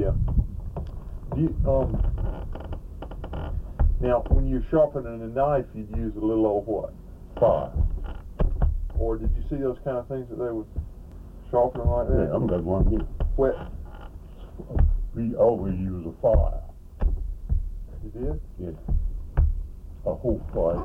Yeah. Do you, now, when you're sharpening a knife, you'd use a little old what? Fire. Or did you see those kind of things that they would sharpen like that? Yeah, I'm got one here. Wet. We always use a fire. You did? Yeah. A whole fire,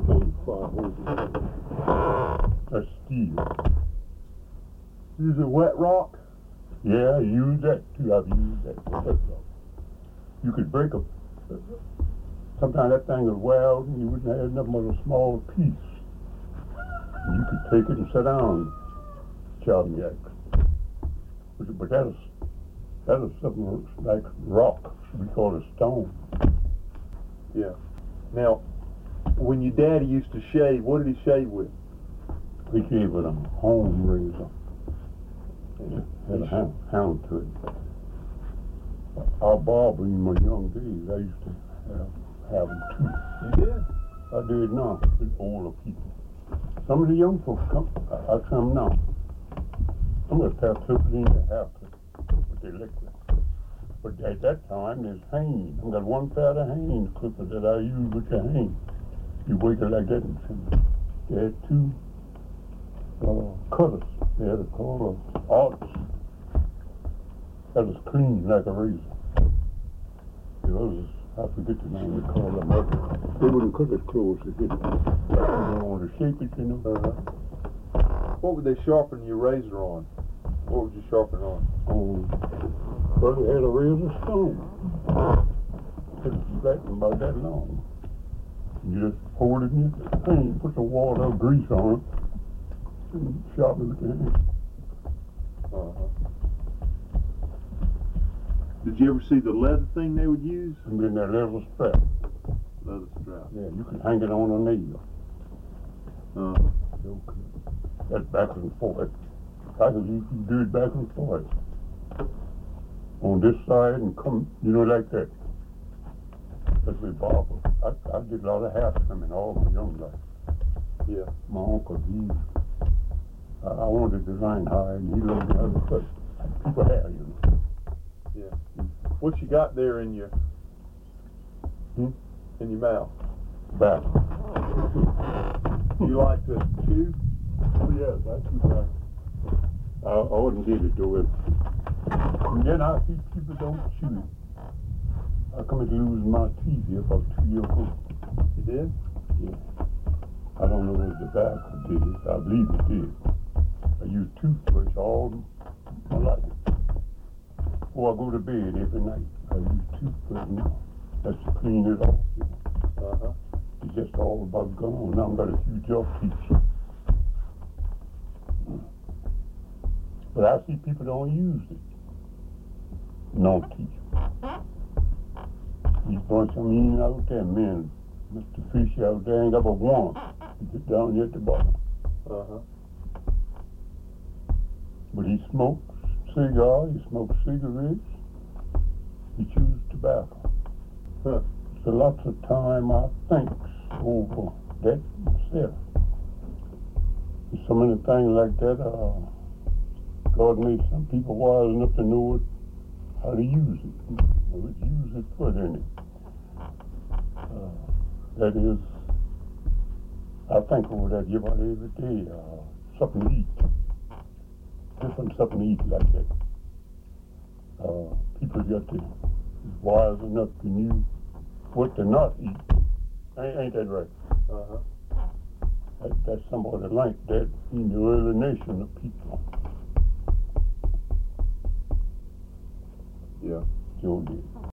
that's steel. Use a wet rock? Yeah, I use that too. I've used that. You could break a. Sometimes that thing would wear out and you wouldn't have nothing but a small piece. And you could take it and sit down, chopping jack. But that is something like rock. We call it stone. Yeah. Now, when your daddy used to shave, what did he shave with? We shaved with a home razor. Had a hound to it. Our barber in my young days, I used to have them too. You did? I did now with older people. Some of the young folks come, I come now. I'm going to have clippers in the haircut with the liquid. But at that time, there's hanging. I've got one pair of hanging clippers that I use with the hang. You wake it like that and they had two cutters. They had a called arts. That was clean like a razor. The others, I forget the name they call them. They wouldn't cut it close. They didn't. You don't want to shape it, you know. What would they sharpen your razor on? What would you sharpen on? Well, they had a razor stone. It was about that long. You just hold it in your hand, put some water or grease on it, and sharpen it with your hand. Did you ever see the leather thing they would use? And then that leather strap. Leather strap. Yeah, you could hang it on a nail. Okay. That's back and forth. You can do it back and forth. On this side and come, like that. That's with barber. I did a lot of hair trimming all my young life. Yeah. My uncle, I wanted to design high and he learned how to cut people hair, Yeah. What you got there in your in your mouth? Back. You like to chew? Oh yes, I chew back. I wouldn't get it though. And then I see people don't chew it. I come to lose my teeth here about 2 years ago. You did? Yeah. I don't know if the tobacco did it. I believe it did. I use toothbrush all my life. Before I go to bed every night, I use toothbrush now. That's to clean it off. It's just all about gone. Now I've got a few jaw teeth. But I see people don't use it. No teeth. You bunch of men out there, men. Mr. Fisher out there ain't got but one. You get down here at the bottom. But he smokes cigars, he smokes cigarettes, he chews tobacco. So lots of time I think over that myself. There's so many things like that. God made some people wise enough to know how to use it. Use it for anything. That is, I think over that about every day, something to eat. Different something to eat like that. People got to be wise enough to know what to not eat. Ain't that right? That's somebody like that in the early nation of people. Yeah. Sure did.